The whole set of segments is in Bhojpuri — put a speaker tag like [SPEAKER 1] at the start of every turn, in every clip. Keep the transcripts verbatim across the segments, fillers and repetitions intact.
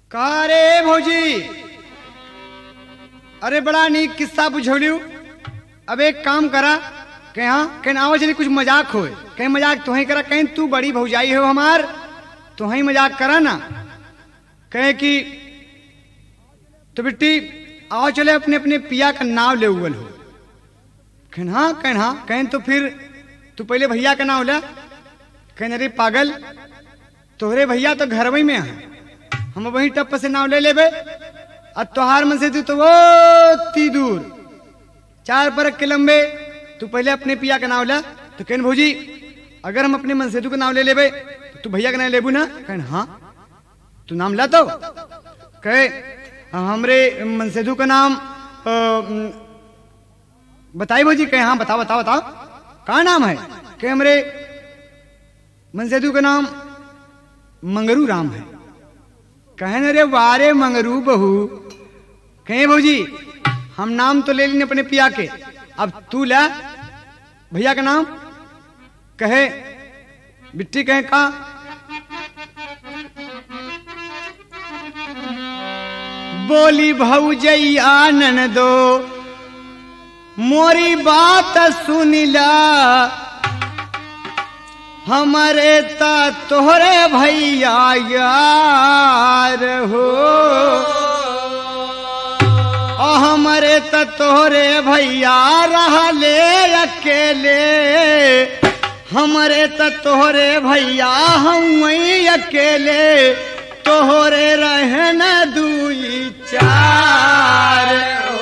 [SPEAKER 1] का रे भौजी, अरे बड़ा नीक किस्सा बुझौलियू। अब एक काम करा, कहीं हाँ कहीं आवा चली कुछ मजाक हो, कहीं मजाक तुही करा, कहीं तू बड़ी भौजाई हो हमार, तुही मजाक करा ना। कहे कि तो बेटी आओ चले अपने अपने पिया का नाम ले उगल हो। कहीं हाँ कहीं हाँ कहीं तो फिर तू पहले भैया का नाम ले। कहीं अरे पागल, तोहरे भैया तो घर में है, हम वही टप से नाम ले लेबे। और तोहार मन से तू तो वो ती दूर चार बरक के लंबे, तू पहले अपने पिया का नाम ले। तो कहन भौजी अगर हम अपने मन से तू का नाम ले लेबे तो तू भैया का नाम लेबू ना। कहन हाँ तू नाम ला। तो कहे हमरे मनसेदू का नाम बताई भौजी। कहे हाँ बताओ बताओ बताओ कहाँ नाम है। कहे हमरे मनसेदू का नाम मंगरू राम है। कहे अरे वारे मंगरू बहू। कहे भौजी हम नाम तो ले लेने अपने पिया के, अब तू ला भैया का नाम। कहे बिट्टी कहे का बोली भौजई आनन दो मोरी बात सुनिला, हमारे ता तोहरे भैया यार हो, और हमारे ता तोहरे भैया रहले अकेले, हमारे ता तोहरे भैया हम अकेले, तोहरे रहन दुई चार हो।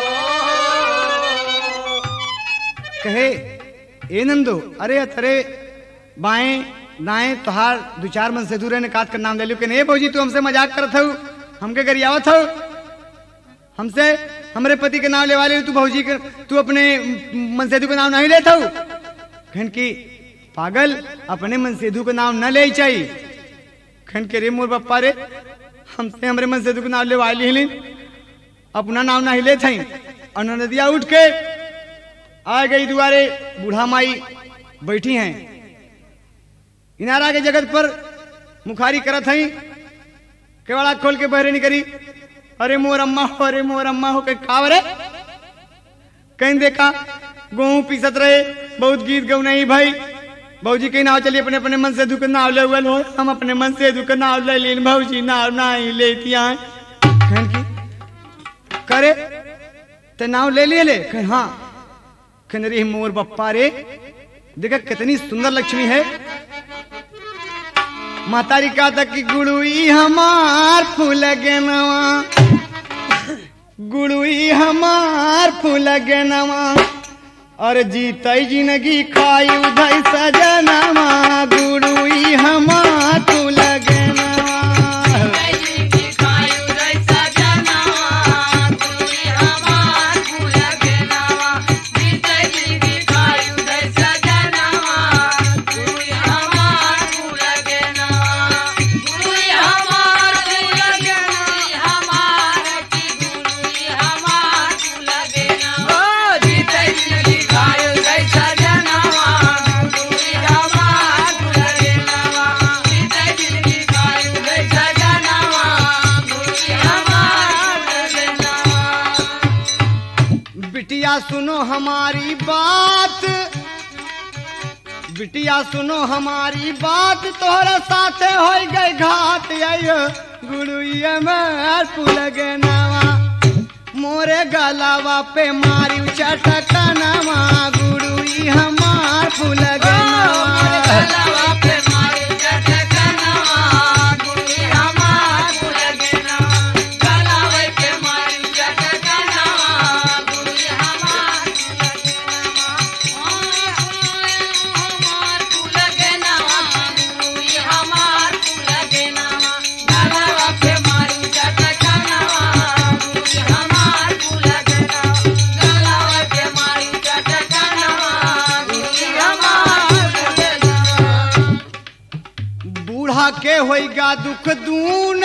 [SPEAKER 1] कहे ए नंदो अरे अतरे बाएं दाएं तोहार दो चार मन से दूर काट कर नाम ले लो। कि नहीं भौजी तू हमसे मजाक करत हो, हमके गरियावत हो, हमसे हमरे पति के नाम ले वाले तू भौजी के तू अपने मनसेदू का नाम नहीं लेता हो। कहन की पागल अपने मनसेदू का नाम न ले चाहिए। कहन के रे मोर पप्पा रे हमसे हमरे मनसेदू का नाम ले वाली ही अपना नाम नहीं ले थी। और नदिया उठ के आ गई दुआरे, बूढ़ा माई बैठी हैं इनारा के जगत पर मुखारी करत हई, केवड़ा खोल के बहरे निकरी। अरे मोर अम्मा हो, अरे मोर अम्मा हो के कावरे। कहीं देखा गेहूं पीसत रहे, बहुत गीत गौ नहीं भाई। भौजी कहीं नाव चलिए अपने अपने मन से दुख नाव ले हुआ हो, हम अपने मन से दुख नाव ले लीन भौजी नाव नहीं लेती आए। करे ते नाव ले लिए ले। कहीं हाँ कहने रे मोर बप्पा रे देखा कितनी सुंदर लक्ष्मी है। मातारी का तक की गुड़ुई हमार फूल गेनवा, गुड़ुई हमार फूल गेनवा, और जीतई जिंदगी खाई उधई सजनवा, गुड़ुई हमार फूल गेनवा। बिटिया सुनो हमारी बात, बिटिया सुनो हमारी बात, तोहरा साथे हो गए घाट आइयो, गुड़ुइया में फूल गेनवा, मोरे गलावा पे मारी चटकनवा, गुड़ुई हमार फूल गेनवा। के होइगा दुख दून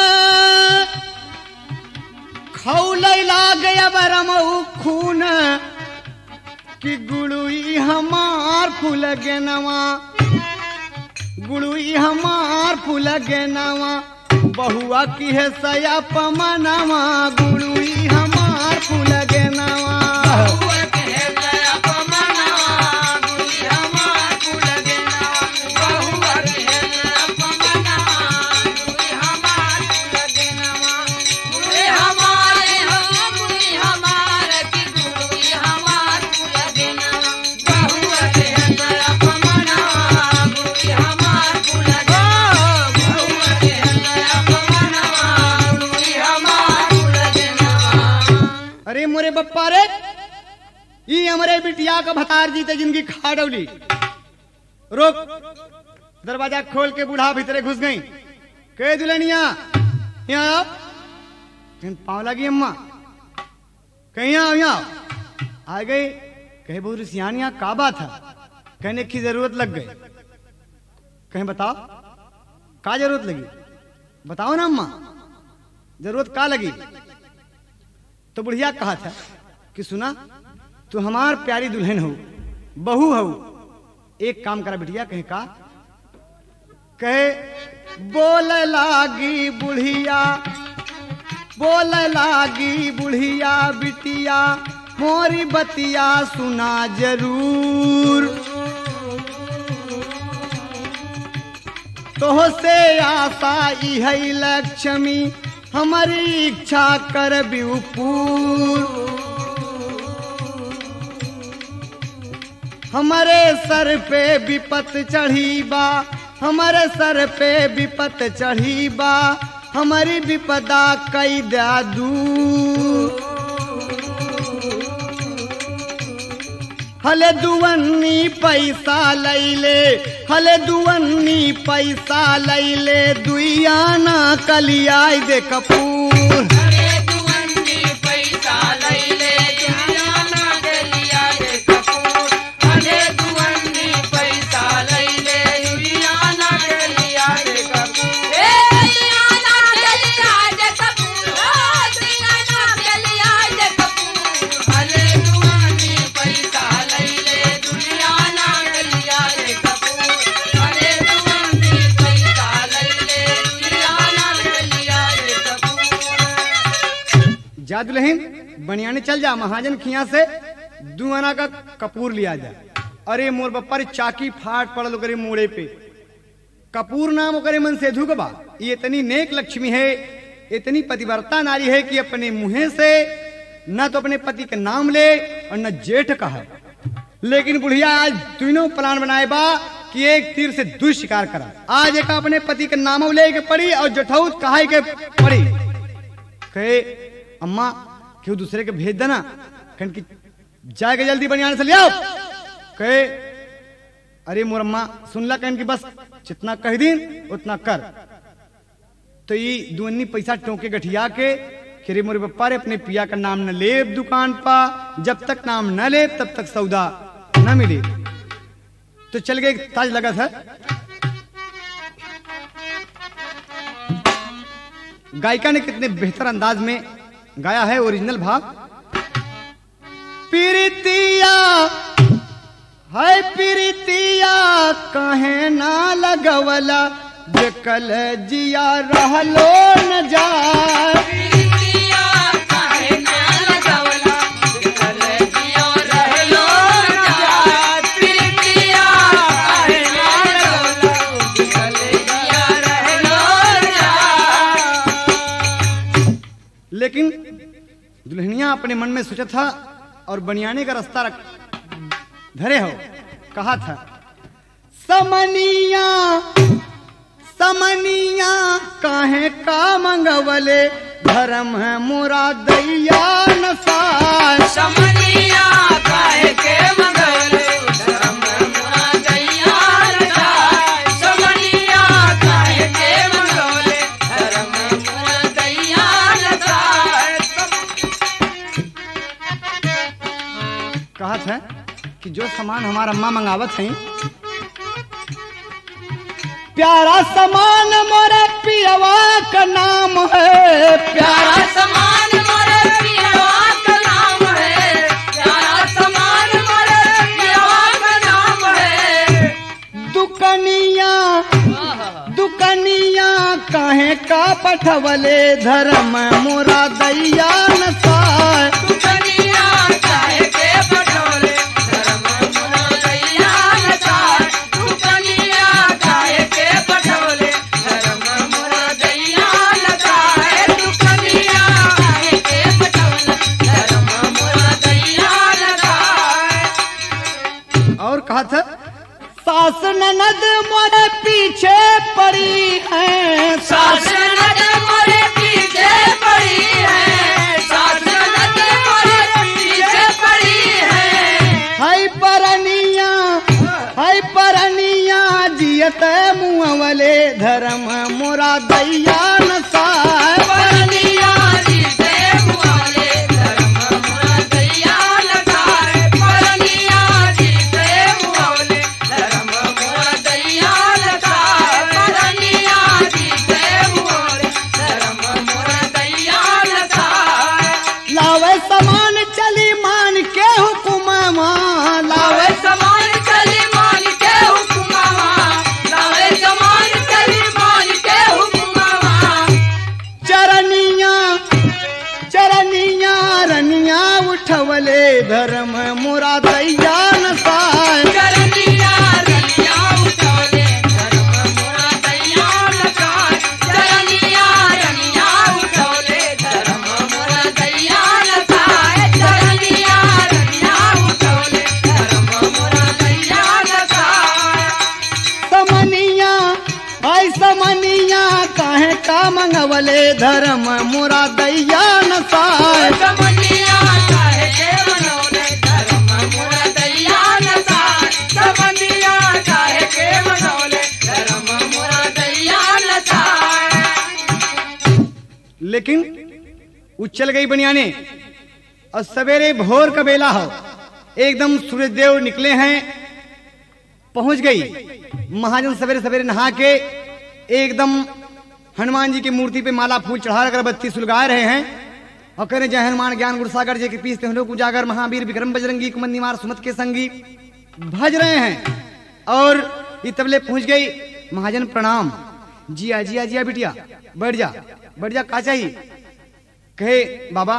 [SPEAKER 1] खौलै लाग बरमऊ खून, कि गुड़ुई हमार फूल गेनवा, गुड़ुई हमार फूल गेनवा, बहुआ की है सया पमनवा गुड़ुई हमार फूल गे नवा मोरे बप्पा रे ई हमरे बिटिया का भतार जीते जिनकी खा डौली रोक दरवाजा खोल के बूढ़ा भीतरे घुस गई कहे दुल्हनिया यहाँ आओ पाँव लगी अम्मा कहीं आओ यहाँ आ गई कहे बहुत सियान यहाँ का बात है कहने की जरूरत लग गई कहीं बताओ का जरूरत लगी बताओ ना अम्मा जरूरत का लगी तो बुढ़िया कहा था कि सुना तू हमार प्यारी दुल्हन हो बहू हो एक काम करा बिटिया कहे का कहे बोल लागी बुढ़िया बोल लागी बुढ़िया बिटिया मोरी बतिया सुना जरूर तो से आशा है लक्ष्मी हमारी इच्छा कर पूर हमारे सर पे विपत चढ़ी बा हमारे सर पे विपत चढ़ी बा हमारी विपदा कई दया दूर हले दुवन्नी पैसा लैले हले दुवन्नी पैसा लैले दुइयाना कलियाई दे कपूर हले दुवन्नी पैसा लैले दुइयाना कलियाई दे कपूर हले दुवन्नी पैसा लैले दुइयाना कलियाई दे कपूर ए दुइयाना कलियाई दे कपूर ओ दुइयाना कलियाई दे कपूर हले दुवन्नी पैसा जा दुल्हन बनियाने चल जा महाजन खिया से दुआना का कपूर लिया जा अरे मोर बप्पर चाकी फाट पड़ल करे मोड़े पे कपूर नाम करे मन से धुक बा ये इतनी नेक लक्ष्मी है इतनी पतिव्रता नारी है कि अपने मुंह से न तो अपने पति का नाम ले और न जेठ का है लेकिन बुढ़िया आज तीनों प्लान बनाए बा कि एक तीर से दो शिकार करा आज एक अपने पति का नाम ले के पड़ी और जठौत कहा के पड़ी कहे अम्मा क्यों दूसरे के भेज देना कहन की जाएगा जल्दी बनियाने से ले आओ कहे अरे मोर अम्मा सुन ला कहन की बस जितना कह दिन उतना कर तो ये दुअन्नी पैसा टोके गठिया के रे मोरे पप्पा रे अपने पिया का नाम न ले दुकान पा जब तक नाम न ले तब तक सौदा न मिले तो चल गए ताज लगा था गायिका ने कितने बेहतर अंदाज में गाया है ओरिजिनल भाव पीरितिया है पीरितिया कहे ना लगवला जकल जिया रहलो न जाए पीरितिया कहे ना लगवला जकल जिया रहलो न जाए पीरितिया कहे ना लगवला जकल जिया रहलो न जाए लेकिन दुल्हनिया अपने मन में सोचा था और बनियाने का रास्ता रख धरे हो कहा था समनिया समनिया काहे का मंगवले धर्म है मोरा दैया नसाय समनिया काहे के मंगवले धर्म है मोरा दैया नसाय समनिया काहे के मंगवले धर्म है मोरा दैया नसाय कहा था कि जो सामान हमारा अम्मा मंगावत है प्यारा सामान मोरे पियवा का नाम है प्यारा सामान मोरे पियवा का नाम है प्यारा सामान मोरे पियवा का नाम है दुकनिया दुकनिया काहे का बैठवले धर्म मोरा दैया नसाय
[SPEAKER 2] तू कनिया काहे के बैठवले धर्म मोरा दैया नसाय तू कनिया काहे के बैठवले धर्म मोरा दैया नसाय तू कनिया काहे के बैठवले धर्म मोरा दैया नसाय
[SPEAKER 1] और कहा था सास ननद मोरे पीछे पड़ी है
[SPEAKER 2] सास ननद मोरे पीछे पड़ी है सास ननद मोरे पीछे पड़ी है
[SPEAKER 1] हाय परनिया हाय परनिया जियत मुँहवले धर्म मोरा दैया नसाय
[SPEAKER 2] परनिया जीते मुआले धर्म मोरा दैया नसाय परनिया जीते मुआले धर्म मोरा दैया नसाय परनिया जीते मुआले धर्म मोरा दैया नसाय
[SPEAKER 1] लावे समान चली मान के हुकुमवा लावे
[SPEAKER 2] लावे समान चली मान के हुकुमवा लावे समान चली मान के हुकुमवा
[SPEAKER 1] चरनिया चरनिया रनिया उठवले धर्म मोरा दैया नसाय
[SPEAKER 2] चरनिया रनिया उठवले धर्म मोरा दैया नसाय चरनिया रनिया उठवले धर्म मोरा दैया नसाय चरनिया रनिया उठवले धर्म मोरा दैया नसाय
[SPEAKER 1] समनिया आई समनिया काहे का मंगवले धर्म मोरा दैया नसाय
[SPEAKER 2] समनिया काहे के मनौले धर्म मोरा दैया नसाय समनिया काहे के मनौले धर्म मोरा दैया नसाय
[SPEAKER 1] लेकिन वो चल गई बनियाने और सवेरे भोर का बेला हो एकदम सूर्यदेव निकले हैं पहुंच गई महाजन सवेरे सवेरे नहा के एकदम हनुमान जी की मूर्ति पे माला फूल चढ़ा कर बत्ती सुलगा रहे हैं और कह रहे जय हनुमान ज्ञान गुरसागर जी के पीछे हम लोग उजागर महावीर विक्रम बजरंगी कुमंद निवार सुमत के संगी भज रहे हैं और ये तबले पहुंच गई महाजन प्रणाम जिया जिया जिया बिटिया बैठ जा बैठ जा का चाहिए कहे बाबा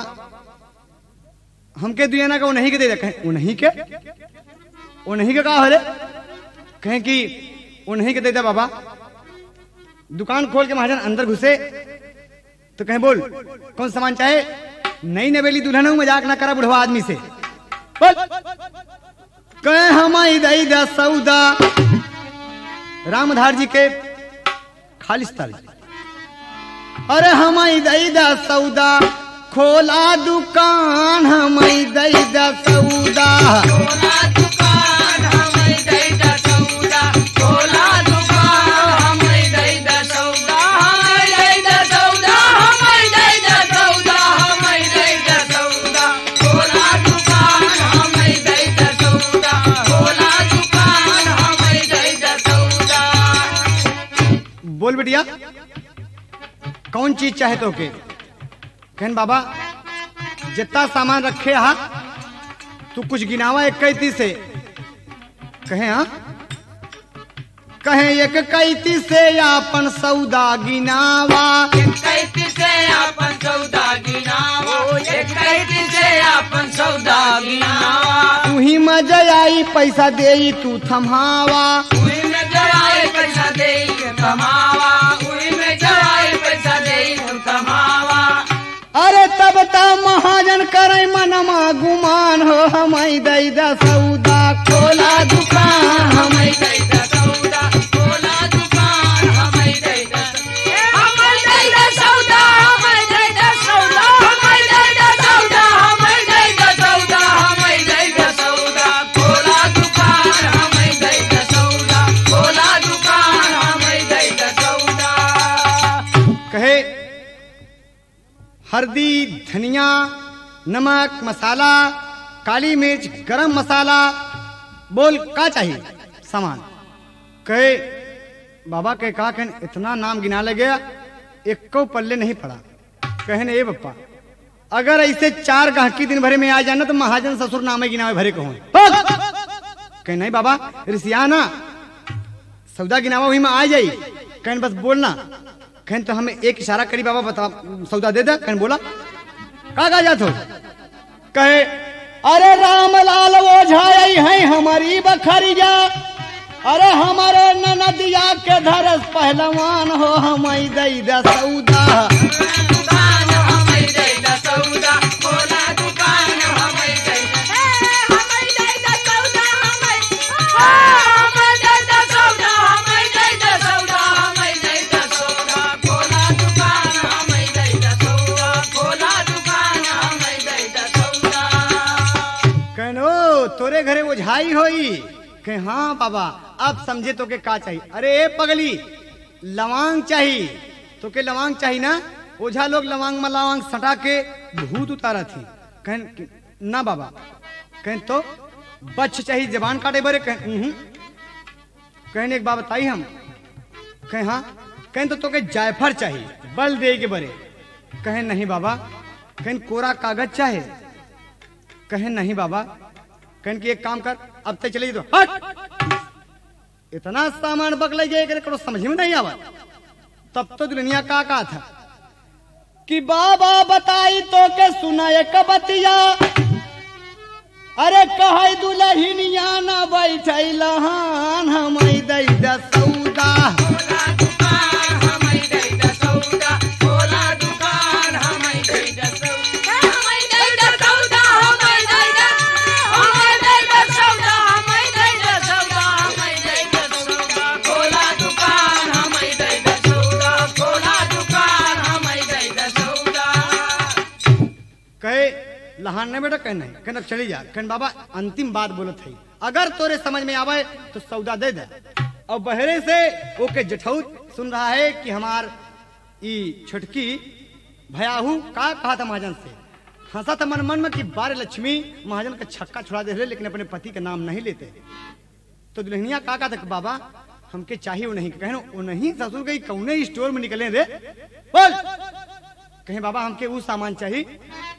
[SPEAKER 1] हमके दुनिया का वो नहीं के दे दे कहे वो नहीं के वो नहीं के का हो रे कहें कि वो नहीं के दे दे बाबा दुकान खोल के महाजन अंदर घुसे तो कहें बोल कौन सामान चाहे नई नवेली दुल्हन हूं मजाक ना करा बुढ़वा आदमी से बोल कहे हम दई दा सौदा रामधार जी के खालिस ताली अरे हम दई दा सौदा खोला दुकान हम दई दा सौदा
[SPEAKER 2] खोला दुकान हमई दई दा सौदा खोला दुकान हमई दई दा सौदा हमई दई दा सौदा हमई दई दा सौदा हमई दई दा सौदा खोला दुकान हमई दई दा सौदा खोला दुकान हमई दई दा सौदा
[SPEAKER 1] बोल बिटिया कौन चीज चाहे तो के कहन बाबा जितना सामान रखे हा तू कुछ गिनावा एक कैती से कहे हाँ कहे एक कैती से आपन सौदा गिनावा
[SPEAKER 2] एक कैती से आपन सौदा गिनावा एक कैती से आपन सौदा गिनावा
[SPEAKER 1] तू ही मजा आई पैसा दे तू थमावा
[SPEAKER 2] उई में जराए पैसा दे कमावा उई में जराए पैसा दे कमावा
[SPEAKER 1] अरे तब त महाजन करे मनमा गुमान हो हम दई दा सौदा खोला दुकान हम
[SPEAKER 2] हमई दई दा सौदा खोला दुकान हमई दई दा हमई दई दा सौदा हमई दई दा सौदा हमई दई दा सौदा हमई दई दा सौदा हमई दई दा सौदा खोला दुकान हमई दई दा सौदा खोला दुकान हमई दई दा सौदा
[SPEAKER 1] कहे हल्दी धनिया नमक मसाला काली मिर्च गरम मसाला बोल का चाहिए सामान कहे बाबा के कहा कहन इतना नाम गिना ले गया एक को पल्ले नहीं पड़ा कहने ए बप्पा अगर ऐसे चार गहकी दिन भरे में आ जाना तो महाजन ससुर नामे गिनावे भरे कहूँ कहे नहीं बाबा रिसिया ना सौदा गिनावा वही में आ जाई कहन बस बोलना कहन तो हमें एक इशारा करी बाबा बता सौदा दे दे। कहन बोला का का जात हो? कहे अरे रामलाल ओझाई है हमारी बखरिया, अरे हमारे ननदिया के धरस पहलवान हो हम दई द सौदा।
[SPEAKER 2] दुकान हमई दई द सौदा, खोला दुकान हमई दई द हमई दई द सौदा, हमई हमई दई द सौदा, हमई दई द सौदा, हमई दई द सौदा, खोला दुकान हमई दई द सौदा, खोला दुकान हमई दई द सौदा।
[SPEAKER 1] कहनो तोरे घरे ओझाई होई? कहे हाँ बाबा अब समझे तो के का चाहिए? अरे ए पगली लवांग चाहिए तो के लवांग चाहिए ना? ओझा लोग लवांग में लवांग सटा के भूत उतारा थी। कहन ना बाबा। कहन तो बच्च चाहिए जबान काटे बरे? कहन कहन एक बात बताई हम। कहे हाँ। कहन तो तोके जायफर चाहिए बल दे के बरे? कहन नहीं बाबा। कहन कोरा कागज चाहिए? कहन नहीं बाबा। कहन की एक काम कर अब तक चले तो हट। इतना सामान बकले गए करो समझ में नहीं आवा। तब तो दुनिया का का था कि बाबा बताई तो के सुना एक बतिया, अरे कहे दुल्हनिया न बैठे लहान हम दई द सौदा।
[SPEAKER 2] खोला दुकान हमई दई द सौदा, खोला दुकान हमई दई द सौदा, हमई दई द सौदा, हमई दई द हमई दई द सौदा, हमई दई द सौदा, हमई दई द सौदा, खोला दुकान हमई दई द सौदा, खोला दुकान हमई दई द सौदा।
[SPEAKER 1] कहे लहान नहीं बेटा? कहना कहना चली जा। कहन बाबा अंतिम बात बोलत है, अगर तोरे समझ में आवे तो सौदा दे दे। और बहरे से ओके जठौत सुन रहा है कि हमार ई छुटकी भयाहू का कहा था महाजन से। हंसा था मन मन में कि बारे लक्ष्मी महाजन का छक्का छुड़ा दे रहे लेकिन अपने पति का नाम नहीं लेते। तो दुल्हनिया का कहा था कि बाबा हमके चाहिए वो नहीं। कहनो वो नहीं ससुर गई कौने स्टोर में निकले रे बोल। कहे बाबा हमके वो सामान चाहिए।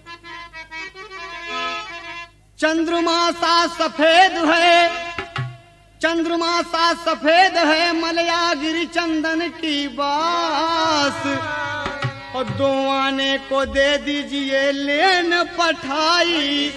[SPEAKER 1] चंद्रमा सा सफेद है, चंद्रमा सा सफेद है मलयागिरी चंदन की बास, और दो आने को दे दीजिए लेन पठाई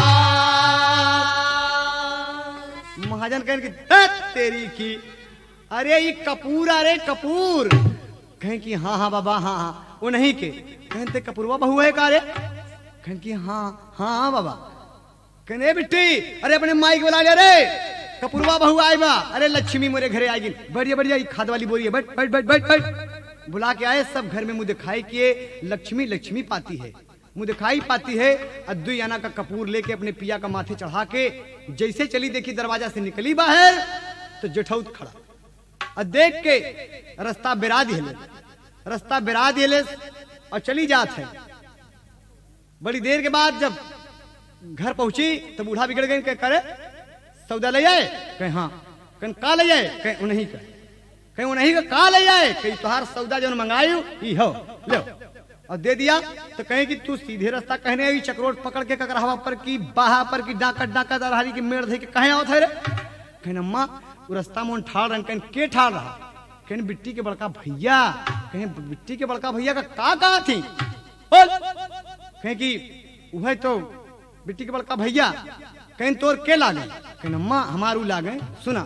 [SPEAKER 1] महाजन कहने की तेरी की। अरे ये कपूर, अरे कपूर। कहें कि हाँ हाँ बाबा हाँ हाँ वो नहीं के। कहें ते कपूरवा बहू है का रे? कहें कि हाँ हाँ हाँ बाबा। कहने बिट्टी अरे अपने माई को बुला ले रे, कपूरवा बहू आए बा। अरे लक्ष्मी मोरे घरे आएगी। बढ़िया बढ़िया खाद वाली बोरी है, बैठ बैठ बैठ बैठ बैठ। बुला के आए, सब घर में मुंह दिखाई किए। लक्ष्मी लक्ष्मी पाती है, मुंह दिखाई पाती है। अद्दुई आना का कपूर लेके अपने पिया का माथे चढ़ा के जैसे चली देखी दरवाजा से निकली बाहर तो जेठौत खड़ा और देख के रास्ता बिरा दिले, रास्ता बिरा दिले और चली जात है। बड़ी देर के बाद जब घर पहुंची तो बूढ़ा बिगड़ गए। कह करे सौदा ले आए? कहे हाँ। कहे का ले आए? कहे उन्हीं का। कहे उन्हीं का का ले आए? कहे तुहार सौदा जो मंगायु ई हो ले और दे दिया। तो कहे कि तू सीधे रास्ता कहने आई चक्रोट पकड़ के ककरहवा पर की बाहा पर की डाका डाका दरहारी की मेड़ धे के कहे आवत है रे? कहे अम्मा वो रास्ता में ठाड़ रंग कहे के ठाड़ रहा? कहे बिट्टी के बड़का भैया। कहे बिट्टी के बड़का भैया का का कहा थी? कहे कि वह तो बिट्टी के बड़का भैया। कहीं तोर के लागे? कहीं अम्मा हमारू लागे। सुना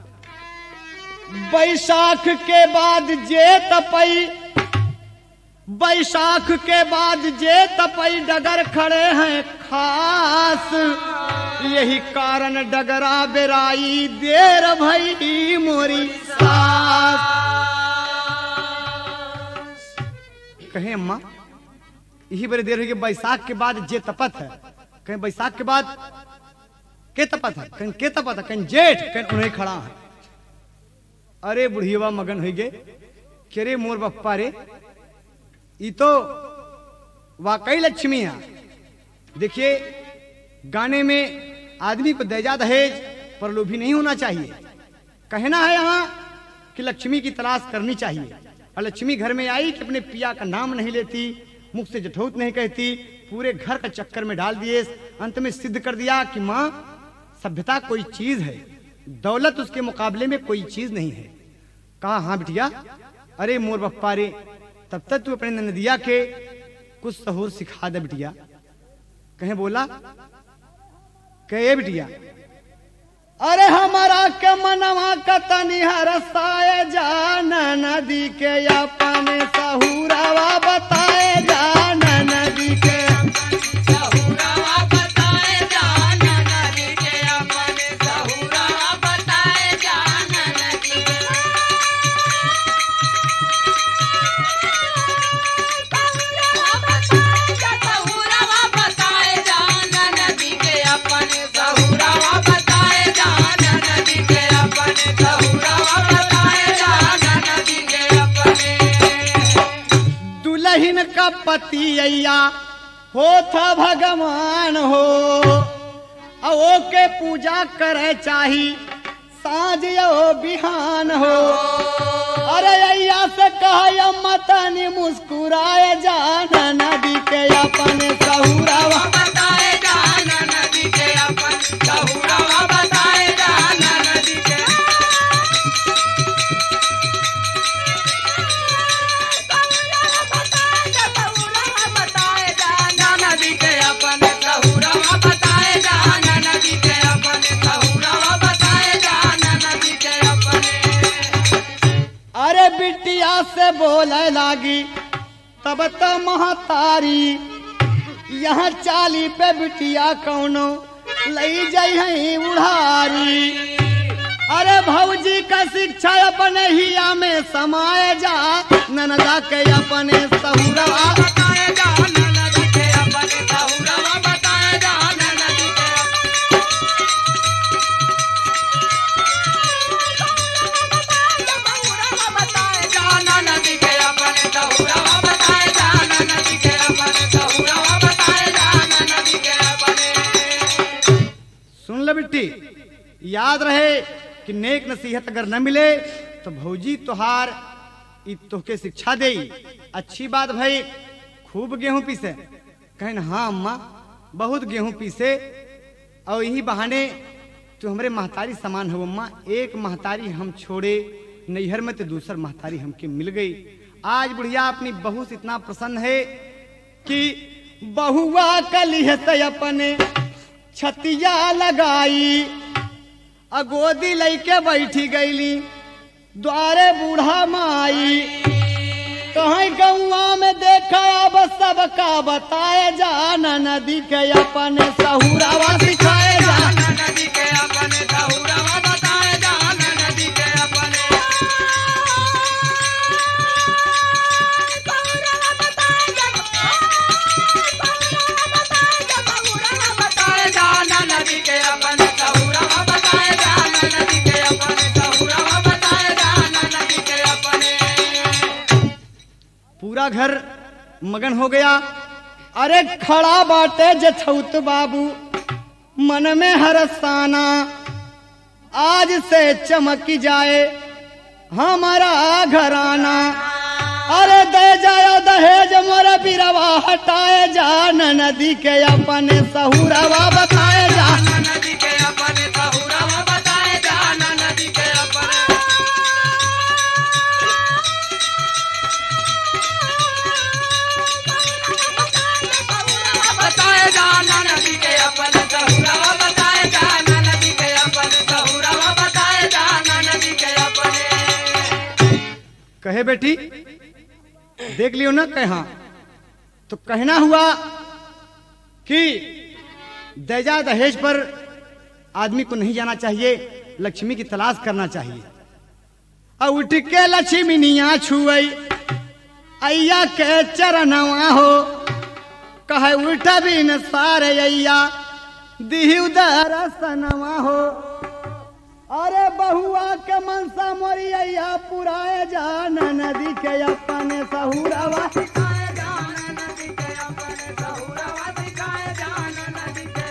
[SPEAKER 1] बैसाख के बाद जे तपई, बैसाख के बाद जे तपई डगर खड़े हैं खास, यही कारण डगरा बेराई देर भई मोरी सास। कहे अम्मा यही बड़ी देर हुई कि बैसाख के बाद जे तपत है। कहीं बैसाख के बाद के तपत है? कहीं के तपत है? कहीं जेठ। कहीं उन्हें खड़ा है। अरे बुढ़िया मगन हो गए कि रे मोर बप्पा रे ये तो वाकई लक्ष्मी है। देखिए गाने में आदमी को दहेजा दहेज पर लोभी नहीं होना चाहिए। कहना है यहाँ कि लक्ष्मी की तलाश करनी चाहिए। और लक्ष्मी घर में आई कि अपने पिया का नाम नहीं लेती, मुख से जठौत नहीं कहती, पूरे घर का चक्कर में डाल दिए। अंत में सिद्ध कर दिया कि माँ सभ्यता कोई चीज है, दौलत उसके मुकाबले में कोई चीज नहीं है। कहा हाँ बिटिया। अरे मोर बप्पा रे तब तक तू अपने ननदिया के कुछ सहूर सिखा दे बिटिया। कहे बोला कहे बिटिया, अरे हमारा के मनवा का तनी हरसाए जान नदी के अपने सहूरवा बताए जान नदी के
[SPEAKER 2] सहुरावा बताए जान नदी के अपने सहुरावा बताए जान नदी के सहुरावा बताए जान नदी के अपने सहुरावा बताए जान नदी के अपने सहुरावा बताए जान नदी के अपने
[SPEAKER 1] दुल्हन का पति अय्या हो था भगवान हो, ओ के पूजा करे चाही साँझ यो बिहान हो। अरे अय्या से कहा मतनी मुस्कुराए जान नदी के अपने सहुरावा
[SPEAKER 2] बताए जान नदी के अपन सहुरावा बताए जान नदी के बताए जान नदी के अपन सहुरावा बताए जान नदी के अपन सहुरावा बताए जान नदी के अपने
[SPEAKER 1] अरे बिटिया से बोले लागी तब तो महतारी यहाँ चाली पे बिटिया कौनो लई जाई उड़ारी। अरे भौजी का शिक्षा अपने हिया में समाये जा ननदा के अपने सहुरवा
[SPEAKER 2] बताए जान नदी के अपने सहुरावा बताए जान नदी के जान नदी के अपने सहुरावा बताए जान नदी के अपने सहुरावा बताए जान नदी के अपने
[SPEAKER 1] सुन ले बिट्टी, याद रहे कि नेक नसीहत अगर न मिले तो भौजी तोहार ई तोहके शिक्षा दे। अच्छी बात भाई, खूब गेहूं पीसे। कहें हाँ अम्मा बहुत गेहूं पीसे और यही बहाने तू हमरे महतारी समान हो अम्मा। एक महतारी हम छोड़े नैहर में तो दूसर महतारी हमके मिल गई। आज बुढ़िया अपनी बहू से इतना प्रसन्न है कि बहुआ कलिह से अपने छतिया लगाई, अगोदी लैके बैठी गईली द्वारे बूढ़ा माई। कहीं गौआ में देखा अब सबका बताए जान नदी के अपने सहुरावा सिखाए जान
[SPEAKER 2] नदी के अपने सहुरावा बताए जान नदी के अपने बताए जान नदी के अपने सहुरावा बताए जान नदी के अपने सहुरावा बताए जान नदी के अपने
[SPEAKER 1] पूरा घर मगन हो गया। अरे खड़ा बाटे जछौत बाबू मन में हरसाना, आज से चमक जाए हमारा घराना। अरे दे जाओ दहेज मोरा बिरवा हटाए जान नदी के अपने सहुरावा बताए जान
[SPEAKER 2] नदी के अपने सहुरावा बताए जान नदी के अपने बताए जान नदी के अपने सहुरावा बताए जान नदी के अपने सहुरावा बताए जान नदी के अपने
[SPEAKER 1] कहे बेटी देख लियो ना कहा तो कहना हुआ कि दहेजा दहेज पर आदमी को नहीं जाना चाहिए, लक्ष्मी की तलाश करना चाहिए। और उठ के लक्ष्मीनिया छुई अय्या के चरणवा हो, कहे उल्टा भी न सारे अय्या दिही दरसनवा हो। अरे बहुआ के मनसा मोरी अय्या पुराए जान नदी के अपने सहुरावा
[SPEAKER 2] सिखाए जान नदी के अपने सहुरावा सिखाए जान नदी के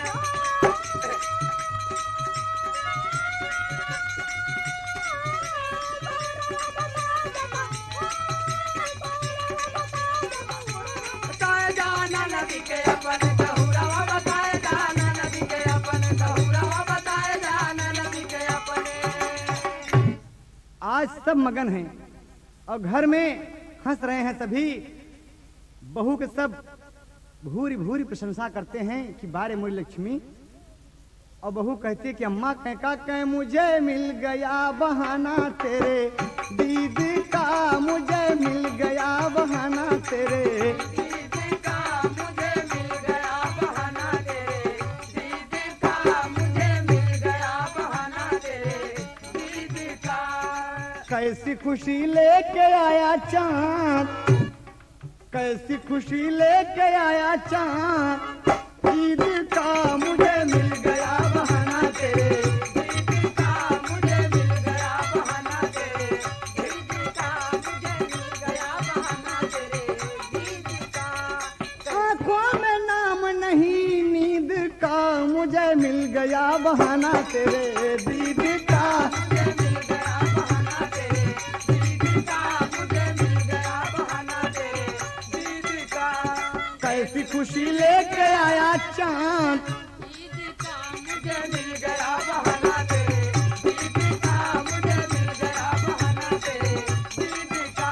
[SPEAKER 2] बताए जान नदी के अपने सहुरावा बताए जान नदी के अपने सहुरावा बताए जान नदी के अपने
[SPEAKER 1] आज सब मगन हैं और घर में हंस रहे हैं सभी। बहू के सब भूरी भूरी प्रशंसा करते हैं कि बारे मोरी लक्ष्मी। और बहू कहती है कि अम्मा कह का कह मुझे मिल गया बहाना तेरे दीदी का, मुझे मिल गया बहाना तेरे
[SPEAKER 2] दीदी का, मुझे मिल गया बहाना तेरे दीदी का, मुझे मिल गया बहाना तेरे दीदी का।
[SPEAKER 1] कैसी खुशी लेके आया चांद, कैसी खुशी लेके आया चांद, दीदी का मुझे मिल गया बहाना तेरे
[SPEAKER 2] दीदी का, मुझे मिल गया बहाना तेरे दीदी का, मुझे मिल गया बहाना तेरे दीदी का।
[SPEAKER 1] आंखों में नाम नहीं नींद का, मुझे मिल गया बहाना तेरे दीदी का।
[SPEAKER 2] मुझे मिल गया बहाना तेरे दीदी का, मुझे मिल गया बहाना तेरे दीदी का।
[SPEAKER 1] कैसी खुशी लेके आया चांद,
[SPEAKER 2] दीदी का, मुझे मिल गया बहाना तेरे दीदी का, मुझे मिल गया बहाना तेरे दीदी का।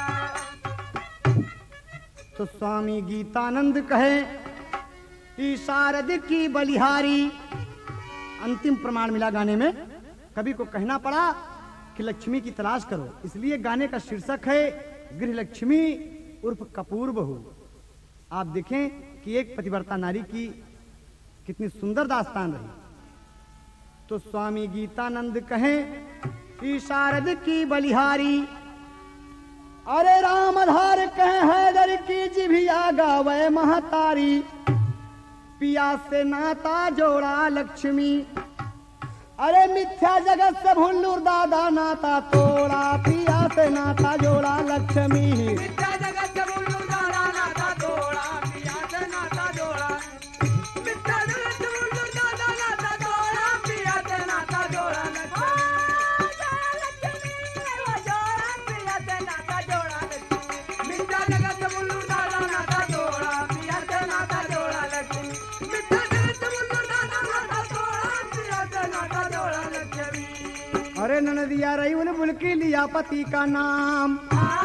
[SPEAKER 1] तो स्वामी गीतानंद कहे कि शारद की बलिहारी। अंतिम प्रमाण मिला गाने में। कवि को कहना पड़ा कि लक्ष्मी की तलाश करो, इसलिए गाने का शीर्षक है गृह लक्ष्मी उर्फ कपूर बहू। आप देखें कि एक पतिव्रता नारी की कितनी सुंदर दास्तान रही। तो स्वामी गीतानंद कहें कि शारद की बलिहारी, अरे रामधार कहे हैदर की जिभिया गावे महतारी, पिया से नाता जोड़ा लक्ष्मी, अरे मिथ्या जगत से भुल्लूर दादा नाता तोड़ा, पिया से नाता जोड़ा लक्ष्मी।
[SPEAKER 2] मिथ्या जगत से भुल्लूर दादा नाता तोड़ा, पिया से नाता जोड़ा, मिथ्या जगत से भुल्लूर दादा नाता तोड़ा, पिया से नाता जोड़ा लक्ष्मी, जोड़ा पिया से नाता जोड़ा लक्ष्मी। मिथ्या जगत से भुल्लूर दादा नाता तोड़ा, पिया से नाता जोड़ा लक्ष्मी। मिथ्या जगत से भुल्लूर दादा नाता तोड़ा, पिया से नाता जोड़ा लक्ष्मी।
[SPEAKER 1] अरे ननदिया रही उन्हें बुलकी लिया पति का नाम,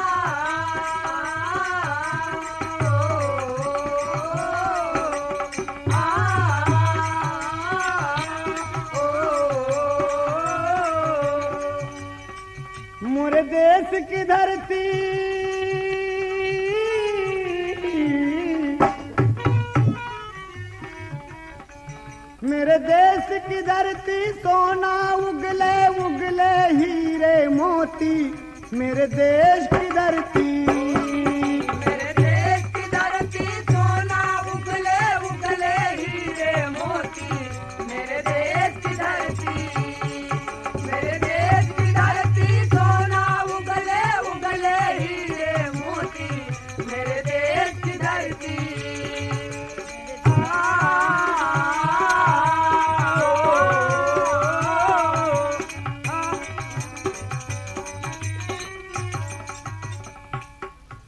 [SPEAKER 1] मोरे देश की धरती मेरे देश की धरती सोना उगले उगले हीरे मोती, मेरे देश की धरती